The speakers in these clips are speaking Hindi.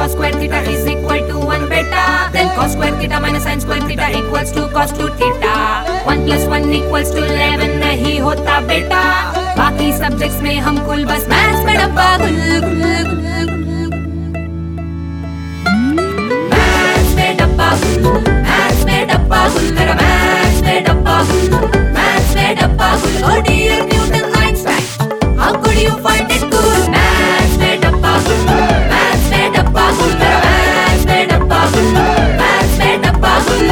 cos square theta is equal to 1 beta. Then cos square theta minus sin square theta equals to cos 2 theta. 1 plus 1 equals to 11 नहीं होता बेटा. बाकी सब्जेक्ट्स में हम कुल बस मैथ्स में डब्बा गुल गुल गुल. मैथ्स में डब्बा गुल, मैथ्स में डब्बा गुल, मेरा मैथ्स में डब्बा गुल, मैथ्स में डब्बा गुल. Oh dear Newton Einstein, how could you find it cool? Maths में डब्बा गुल, मैथ्स में डब्बा गुल, मेरा मैथ्स में डब्बा गुल, मैथ्स में डब्बा गुल.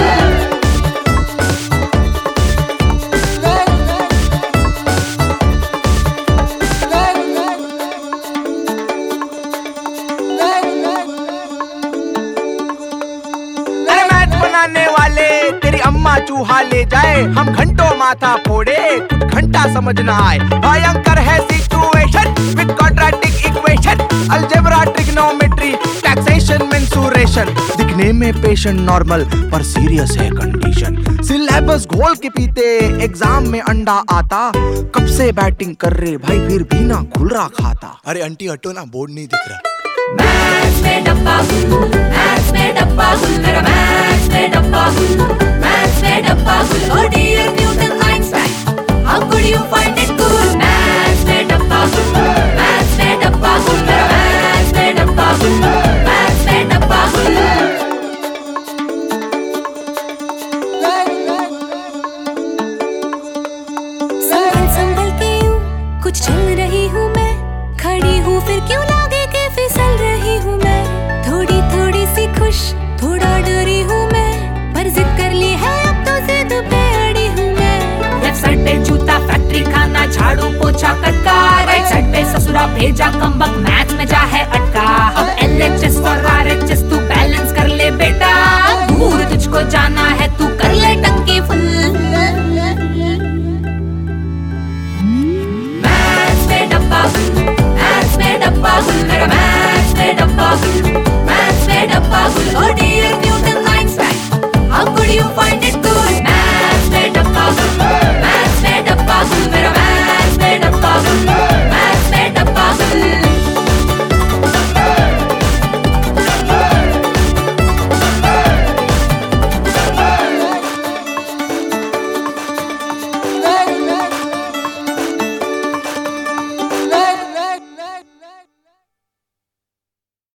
तेरी अम्मा चूहा ले जाए, हम घंटों माथा फोड़े, कुछ घंटा समझ ना आए. भयंकर है situation with quadratic equation, algebra, trigonometry, taxation, mensuration. दिखने में पेशेंट नॉर्मल पर सीरियस है कंडीशन. सिलेबस घोल के पीते, एग्जाम में अंडा आता. कब से बैटिंग कर रहे भाई, फिर भी ना खुल रहा खाता. अरे आंटी हटो ना, बोर्ड नहीं दिख रहा. मैथ्स में डब्बा गुल, मैथ्स में डब्बा गुल, मेरा मैथ्स में डब्बा गुल, मैथ्स में डब्बा गुल. Oh dear Newton Einstein, how could you find it cool? Maths में डब्बा गुल, मैथ्स में डब्बा गुल, मेरा मैथ्स में डब्बा गुल, मैथ्स में डब्बा गुल. संभल संभल के यूं कुछ चल रही हूँ मैं, खड़ी हूँ फिर क्यों लागे के फिसल रही हूँ मैं. थोड़ी थोड़ी सी खुश, थोड़ा डरी हूँ मैं, पर जिद कर ली है अब तो जिद पे अड़ी हूँ मैं. लेफ्ट साइड पे जूता, फैक्ट्री खाना, झाड़ू पोछा कटका. राइट साइड पे ससुरा भेजा, कमबख्त मैथ्स में जा है अटका.